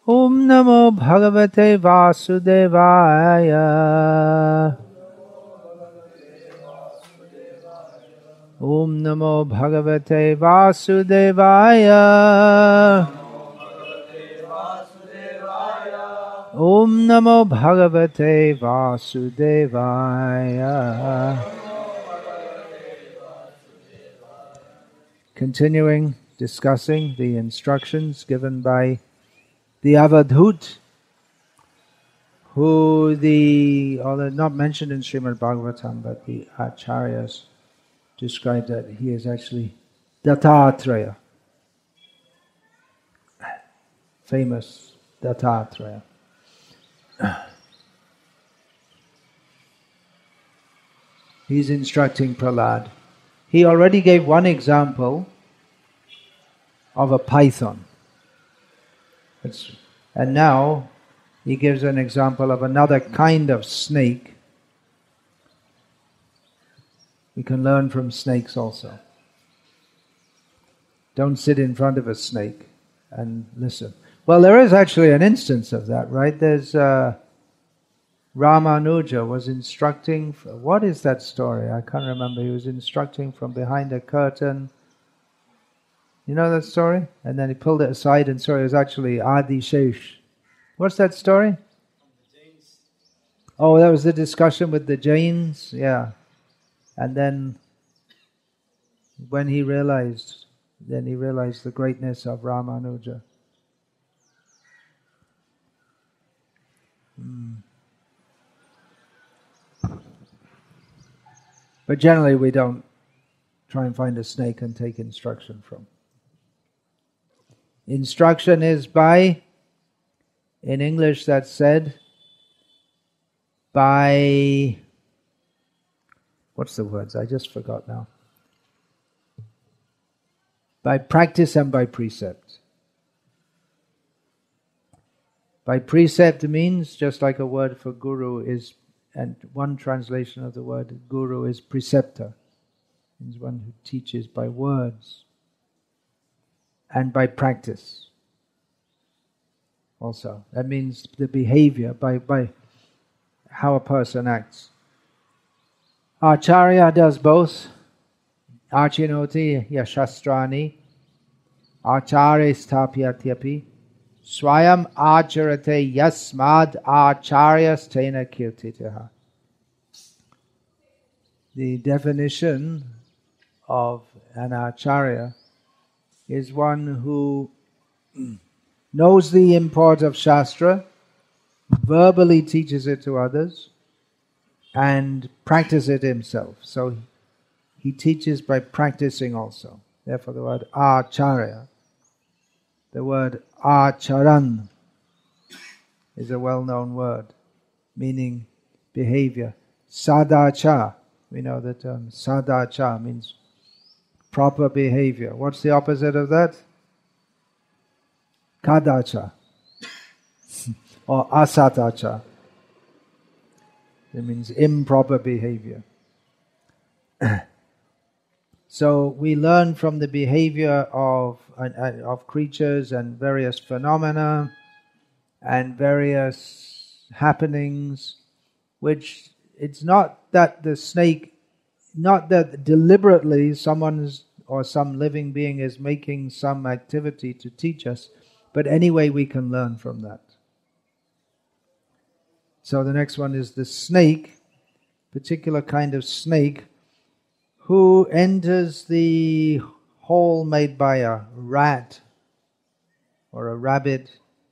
Om Namo Bhagavate Vasudevaya. Om Namo Bhagavate Vasudevaya. Om Namo Bhagavate Vasudevaya. Continuing discussing the instructions given by the Avadhut, although not mentioned in Srimad Bhagavatam, but the Acharyas describe that he is actually Dattatreya, famous Dattatreya. He's instructing Prahlad. He already gave one example of a python. And now he gives an example of another kind of snake. We can learn from snakes also. Don't sit in front of a snake and listen. Well, there is actually an instance of that, right? There's Ramanuja was instructing. What is that story? I can't remember. He was instructing from behind a curtain. You know that story? And then he pulled it aside and saw it was actually Adi Shesh. What's that story? Oh, that was the discussion with the Jains? Yeah. And then when he realized the greatness of Ramanuja. But generally we don't try and find a snake and take instruction from. Instruction is by, in English that's said, by, what's the words? I just forgot now. By practice and by precept. By precept means, just like a word for guru is, and one translation of the word guru is preceptor. It means one who teaches by words. And by practice also. That means the behavior, by how a person acts. Acharya does both. Achinoti yashastrani acharya stapyatyapi swayam acharate yasmad acharyas tena kirtitaha. The definition of an acharya is one who knows the import of Shastra, verbally teaches it to others, and practices it himself. So he teaches by practicing also. Therefore the word acharya. The word acharan is a well-known word, meaning behavior. Sadacha, we know the term sadacha means proper behavior. What's the opposite of that? Kadacha or asatacha. It means improper behavior. So we learn from the behavior of creatures and various phenomena and various happenings, which it's not that the snake, not that deliberately someone's or some living being is making some activity to teach us, but anyway we can learn from that. So the next one is the snake, particular kind of snake, who enters the hole made by a rat or a rabbit,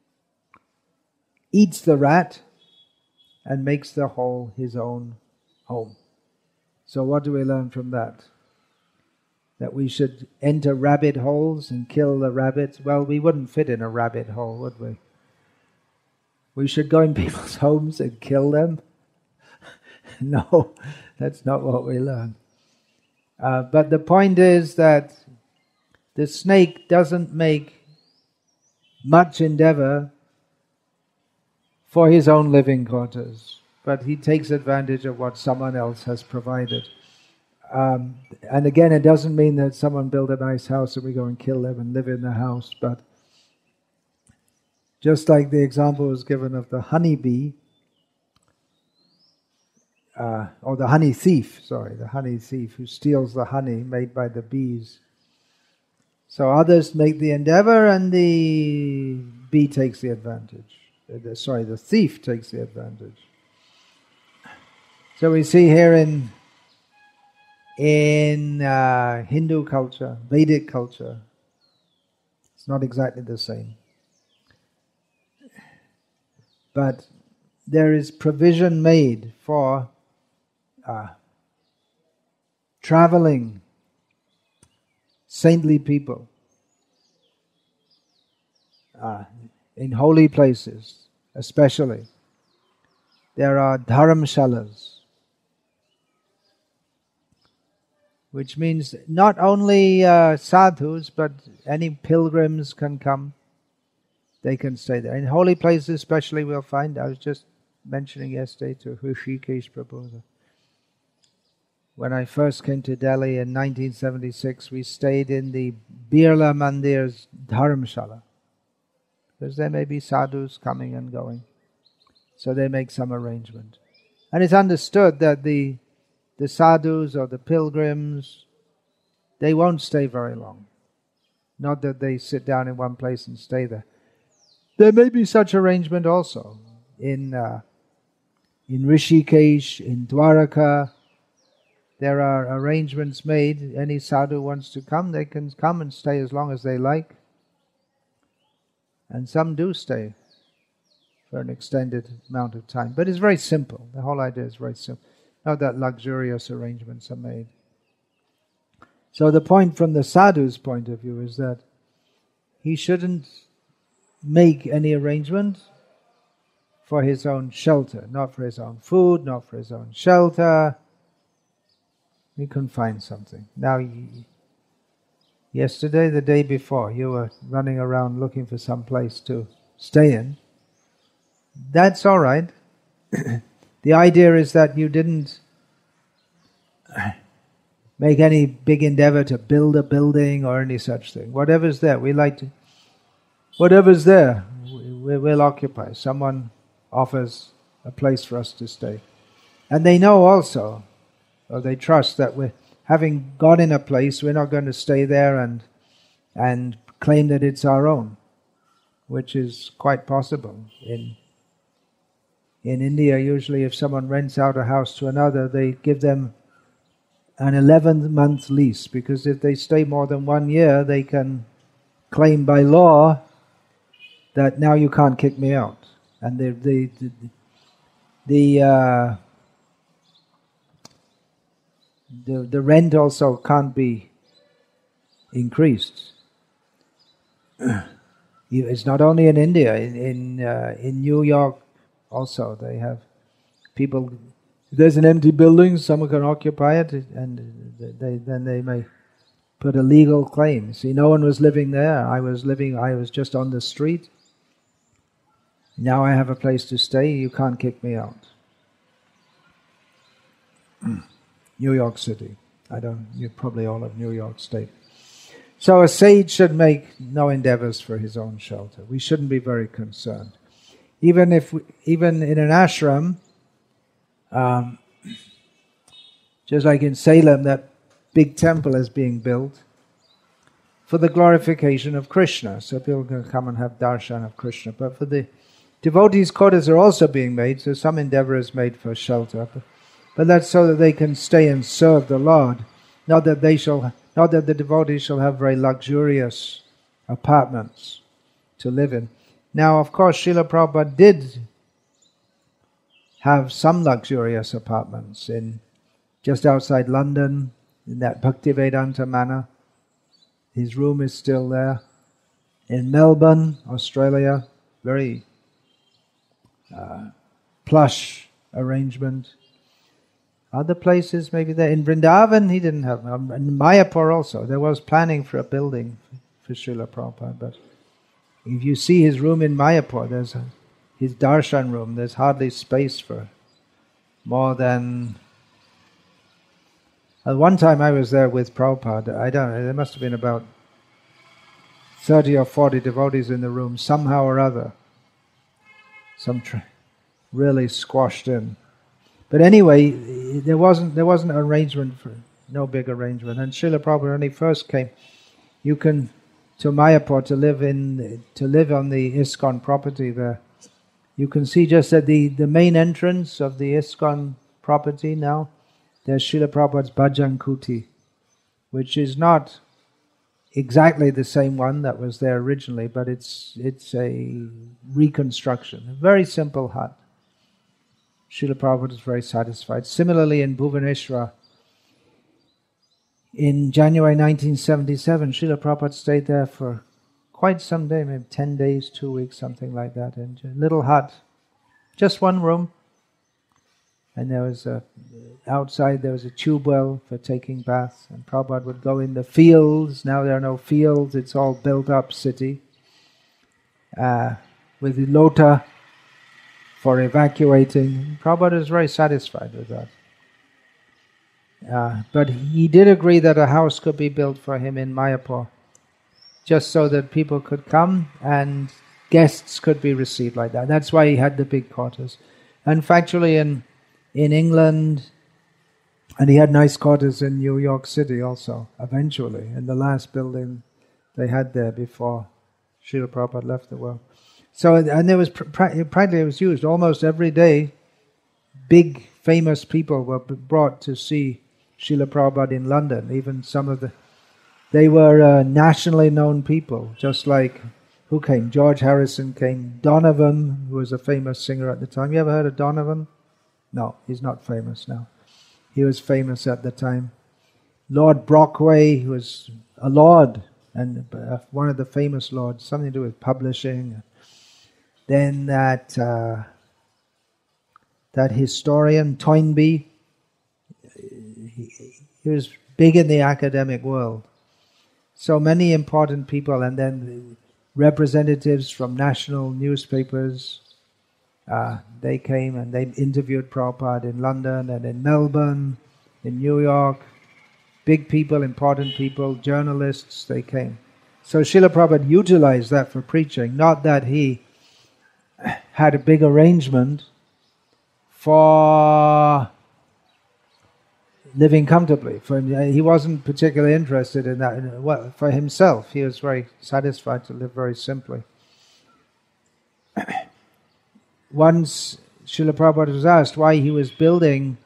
eats the rat, and makes the hole his own home. So what do we learn from that? That we should enter rabbit holes and kill the rabbits? Well, we wouldn't fit in a rabbit hole, would we? We should go in people's homes and kill them? No, that's not what we learn. But the point is that the snake doesn't make much endeavor for his own living quarters, but he takes advantage of what someone else has provided. And again, it doesn't mean that someone built a nice house and we go and kill them and live in the house, but Just like the example was given of the honeybee, or the honey thief who steals the honey made by the bees. So others make the endeavor and the bee takes the advantage. The thief takes the advantage. So we see here in Hindu culture, Vedic culture, it's not exactly the same. But there is provision made for traveling saintly people in holy places especially. There are dharamshalas, which means not only sadhus, but any pilgrims can come. They can stay there. In holy places especially we'll find, I was just mentioning yesterday to Hrishikesh Prabhu, when I first came to Delhi in 1976, we stayed in the Birla Mandir's Dharamshala, because there may be sadhus coming and going. So they make some arrangement. And it's understood that the sadhus or the pilgrims, they won't stay very long. Not that they sit down in one place and stay there. There may be such arrangement also in Rishikesh, in Dwaraka. There are arrangements made. Any sadhu wants to come, they can come and stay as long as they like. And some do stay for an extended amount of time. But it's very simple. The whole idea is very simple. Not that luxurious arrangements are made. So the point from the sadhu's point of view is that he shouldn't make any arrangement for his own shelter, not for his own food, not for his own shelter. He can find something. Now, yesterday, the day before, you were running around looking for some place to stay in. That's all right. The idea is that you didn't make any big endeavor to build a building or any such thing. Whatever's there, whatever's there, we'll occupy. Someone offers a place for us to stay. And they know also, or they trust that we're having got in a place, we're not going to stay there and claim that it's our own, which is quite possible. In India, usually if someone rents out a house to another, they give them an 11-month lease, because if they stay more than 1 year, they can claim by law that now you can't kick me out. And the rent also can't be increased. It's not only in India. In New York also, they have people. If there's an empty building, someone can occupy it, and then they may put a legal claim. See, no one was living there. I was just on the street. Now I have a place to stay. You can't kick me out. New York City. You probably all of New York State. So a sage should make no endeavors for his own shelter. We shouldn't be very concerned. Even in an ashram, just like in Salem, that big temple is being built for the glorification of Krishna. So people can come and have darshan of Krishna. But for the devotees' quarters are also being made, so some endeavor is made for shelter. But that's so that they can stay and serve the Lord. Not that the devotees shall have very luxurious apartments to live in. Now, of course, Srila Prabhupada did have some luxurious apartments just outside London, in that Bhaktivedanta Manor. His room is still there. In Melbourne, Australia, very plush arrangement. Other places, maybe there. In Vrindavan, he didn't have. In Mayapur also, there was planning for a building for Srila Prabhupada. But if you see his room in Mayapur, there's his darshan room, there's hardly space for more than... one time I was there with Prabhupada, I don't know, there must have been about 30 or 40 devotees in the room, somehow or other. really squashed in. But anyway, there wasn't an arrangement for no big arrangement. And Srila Prabhupada, when he first came, you can to Mayapur to live on the ISKCON property there. You can see just at the main entrance of the ISKCON property now, there's Srila Prabhupada's Bhajan Kuti, which is not exactly the same one that was there originally, but it's a reconstruction, a very simple hut. Srila Prabhupada is very satisfied. Similarly in Bhubaneswar, in January 1977, Srila Prabhupada stayed there for quite some day, maybe 10 days, 2 weeks, something like that, in a little hut, just one room. And outside there was a tube well for taking baths, and Prabhupada would go in the fields. Now there are no fields, it's all built up city, with the lota for evacuating. Prabhupada is very satisfied with that. But he did agree that a house could be built for him in Mayapur, just so that people could come and guests could be received like that. That's why he had the big quarters. And factually in England, and he had nice quarters in New York City also, eventually, in the last building they had there before Srila Prabhupada left the world. So, and there was practically it was used almost every day. Big famous people were brought to see Srila Prabhupada in London. Even they were nationally known people, just like, who came? George Harrison came. Donovan, who was a famous singer at the time. You ever heard of Donovan? No, he's not famous now. He was famous at the time. Lord Brockway, who was a lord, and one of the famous lords, something to do with publishing. Then that historian, Toynbee, he was big in the academic world. So many important people, and then representatives from national newspapers, they came and they interviewed Prabhupada in London and in Melbourne, in New York. Big people, important people, journalists, they came. So Srila Prabhupada utilized that for preaching, not that he had a big arrangement for living comfortably. For him, he wasn't particularly interested in that. Well, for himself, he was very satisfied to live very simply. Once Srila Prabhupada was asked why he was building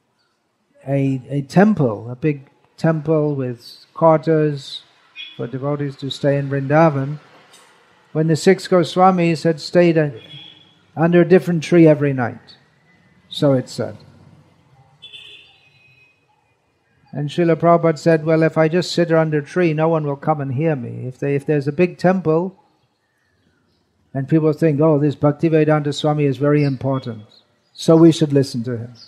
a temple, a big temple with quarters for devotees to stay in Vrindavan, when the 6 Goswamis had stayed under a different tree every night. So it said. And Srila Prabhupada said, well, if I just sit under a tree, no one will come and hear me. If there's a big temple, and people think, oh, this Bhaktivedanta Swami is very important, so we should listen to him.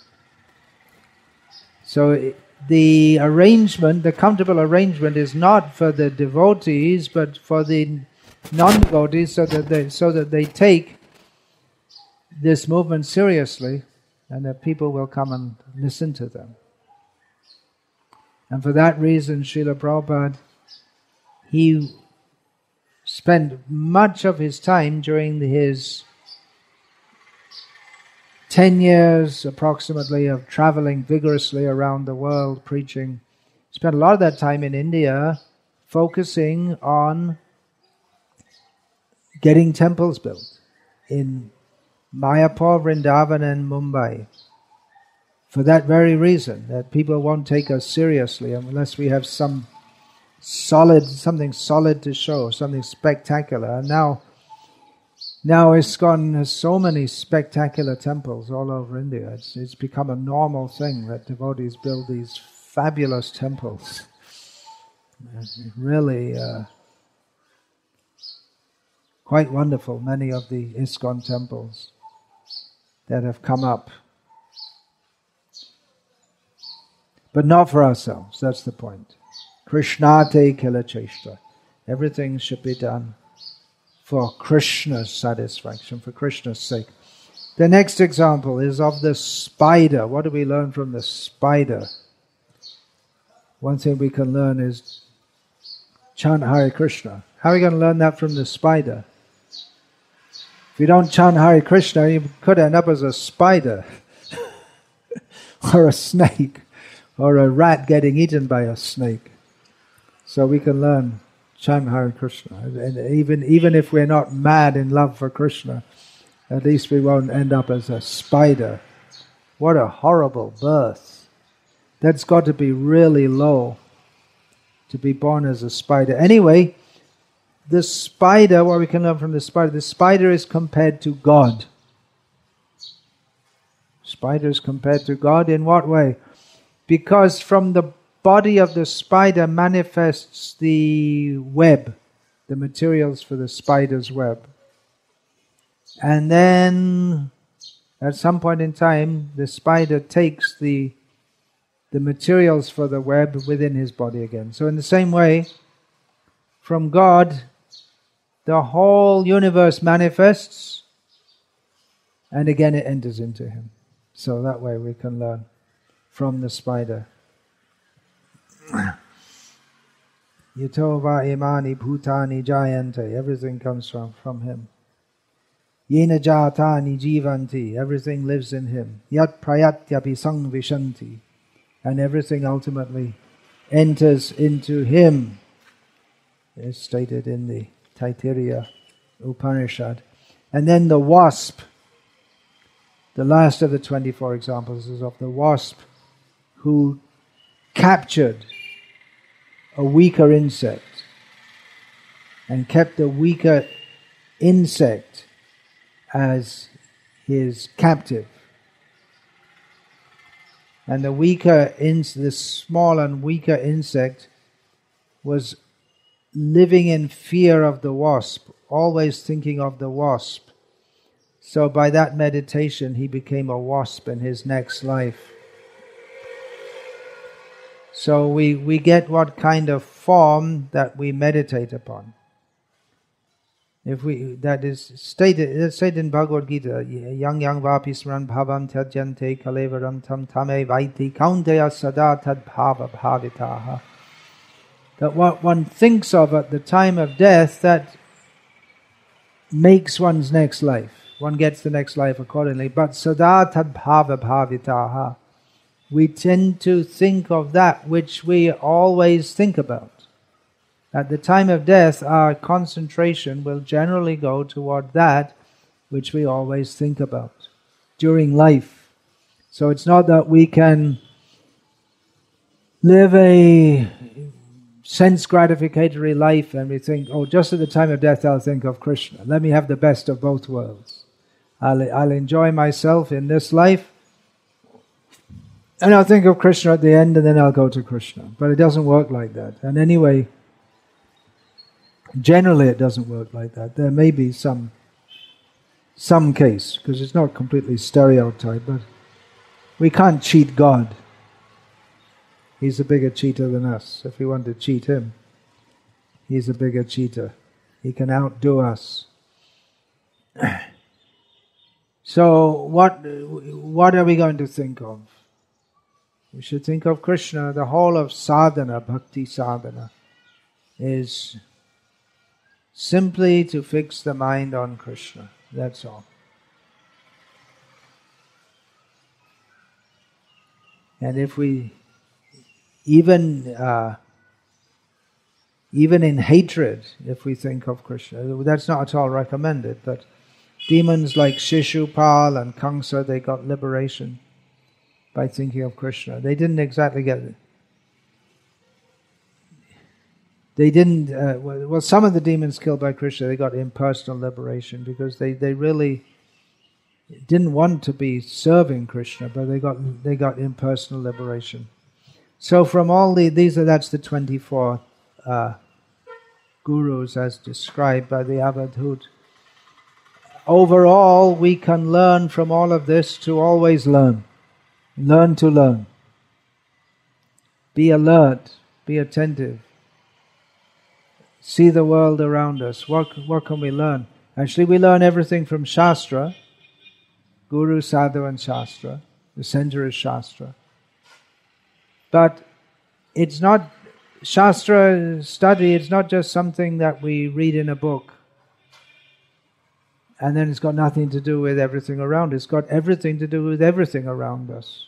So the arrangement, the comfortable arrangement, is not for the devotees, but for the non-devotees, so that they take this movement seriously, and that people will come and listen to them. And for that reason, Srila Prabhupada, he spent much of his time during his 10 years approximately of traveling vigorously around the world preaching. Spent a lot of that time in India focusing on getting temples built in Mayapur, Vrindavan and Mumbai. For that very reason, that people won't take us seriously unless we have something solid to show, something spectacular. And now ISKCON has so many spectacular temples all over India. It's become a normal thing that devotees build these fabulous temples. Really quite wonderful, many of the ISKCON temples that have come up. But not for ourselves, that's the point. Krishnate kila cheshta. Everything should be done for Krishna's satisfaction, for Krishna's sake. The next example is of the spider. What do we learn from the spider? One thing we can learn is chant Hare Krishna. How are we going to learn that from the spider? If you don't chant Hare Krishna, you could end up as a spider or a snake or a rat getting eaten by a snake. So we can learn chant Hare Krishna. And even if we're not mad in love for Krishna, at least we won't end up as a spider. What a horrible birth. That's got to be really low, to be born as a spider. Anyway, the spider, what we can learn from the spider is compared to God. Spider is compared to God in what way? Because from the body of the spider manifests the web, the materials for the spider's web. And then at some point in time, the spider takes the materials for the web within his body again. So in the same way, from God, the whole universe manifests, and again it enters into him. So that way we can learn from the spider. Yatova imani bhutani jayante. Everything comes from him. Yena jatani jivanti. Everything lives in him. Yat prayatyapi sangvishanti. And everything ultimately enters into him. It's stated in the Taittiriya Upanishad. And then the wasp. The last of the 24 examples is of the wasp who captured a weaker insect and kept the weaker insect as his captive. And the small and weaker insect was living in fear of the wasp, always thinking of the wasp. So by that meditation, he became a wasp in his next life. So we get what kind of form that we meditate upon. That is stated in Bhagavad Gita, yang vapi smaran bhavam tyajante kalevaram tam tame vaiti kaunteya sada tad bhava bhavitaha. That what one thinks of at the time of death, that makes one's next life. One gets the next life accordingly. But sada tad bhava bhavitaha. We tend to think of that which we always think about. At the time of death, our concentration will generally go toward that which we always think about during life. So it's not that we can live a sense gratificatory life and we think, oh, just at the time of death I'll think of Krishna. Let me have the best of both worlds. I'll enjoy myself in this life and I'll think of Krishna at the end and then I'll go to Krishna. But it doesn't work like that. And anyway, generally it doesn't work like that. There may be some case, because it's not completely stereotyped, but we can't cheat God. He's a bigger cheater than us. If we want to cheat him, he's a bigger cheater. He can outdo us. So what are we going to think of? We should think of Krishna. The whole of sadhana, bhakti sadhana, is simply to fix the mind on Krishna. That's all. And if we, even in hatred, if we think of Krishna, that's not at all recommended, but demons like Shishupal and Kamsa, they got liberation by thinking of Krishna. They didn't exactly get it. They didn't, some of the demons killed by Krishna, they got impersonal liberation because they really didn't want to be serving Krishna, but they got impersonal liberation. So from all that's the 24 gurus as described by the Avadhut. Overall, we can learn from all of this to always learn. Learn to learn. Be alert, be attentive. See the world around us. What can we learn? Actually, we learn everything from Shastra. Guru, Sadhu and Shastra. The center is Shastra. But it's not, Shastra study, it's not just something that we read in a book And then it's got nothing to do with everything around. It's got everything to do with everything around us.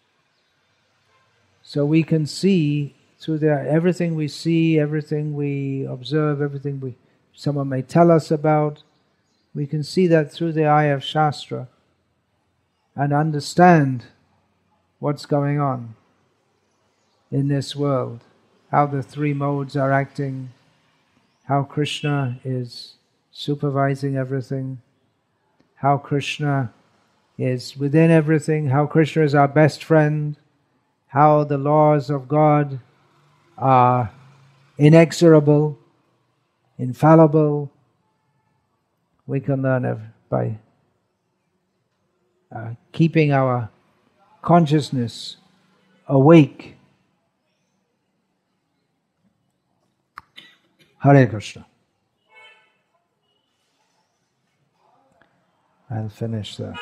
So we can see through everything we see, everything we observe, someone may tell us about, we can see that through the eye of Shastra and understand what's going on in this world, how the three modes are acting, how Krishna is supervising everything, how Krishna is within everything, how Krishna is our best friend, how the laws of God are inexorable, infallible. We can learn by keeping our consciousness awake. Hare Krishna. I'll finish there.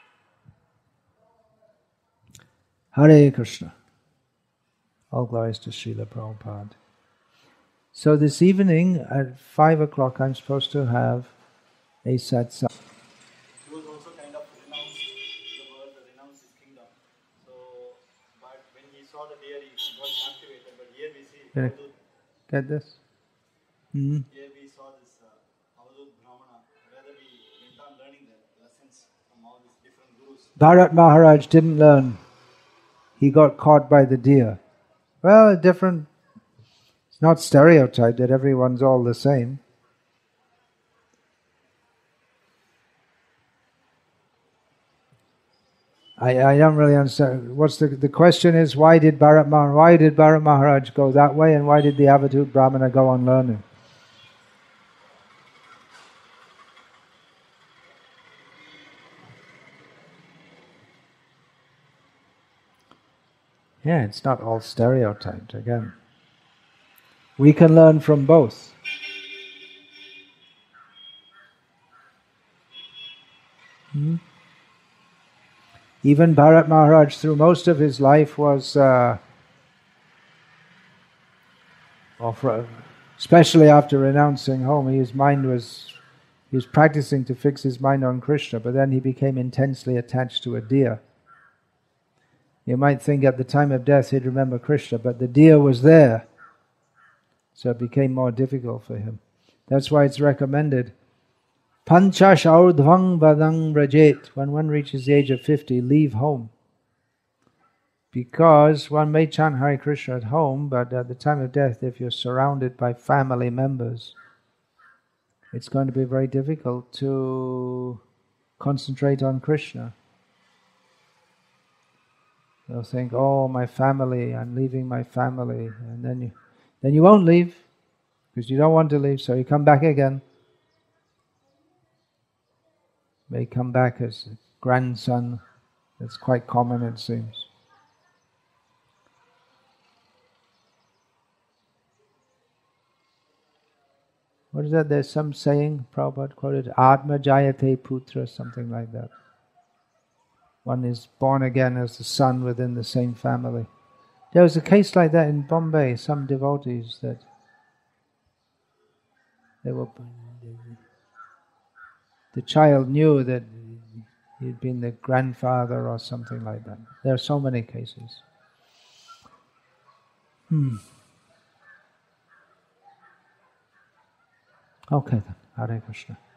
Hare Krishna. All glories to Srila Prabhupada. So this evening at 5 o'clock I'm supposed to have a satsang. He was also kind of renounced the world, renounced his kingdom. So, but when he saw the deer, he got captivated. But here we see Avadut. Get this? Mm-hmm. Here we saw this Avadut Brahmana, whether we went on learning the lessons from all these different gurus. Bharat Maharaj didn't learn. He got caught by the deer. Well, it's not stereotyped that everyone's all the same. I don't really understand. What's the question is, why did Bharat Maharaj go that way, and why did the Avadut Brahmana go on learning? Yeah, it's not all stereotyped again. We can learn from both. Even Bharat Maharaj, through most of his life, was, especially after renouncing home, he was practicing to fix his mind on Krishna, but then he became intensely attached to a deer. You might think at the time of death he'd remember Krishna, but the deer was there. So it became more difficult for him. That's why it's recommended, Panchash aurdhvang vadang brajet. When one reaches the age of 50, leave home. Because one may chant Hare Krishna at home, but at the time of death, if you're surrounded by family members, it's going to be very difficult to concentrate on Krishna. They'll think, oh, my family, I'm leaving my family. And then you won't leave, because you don't want to leave, so you come back again. May come back as a grandson. That's quite common, it seems. What is that? There's some saying, Prabhupada quoted, Atma Jayate Putra, something like that. One is born again as the son within the same family. There was a case like that in Bombay, some devotees that the child knew that he'd been the grandfather or something like that. There are so many cases. Okay then, Hare Krishna.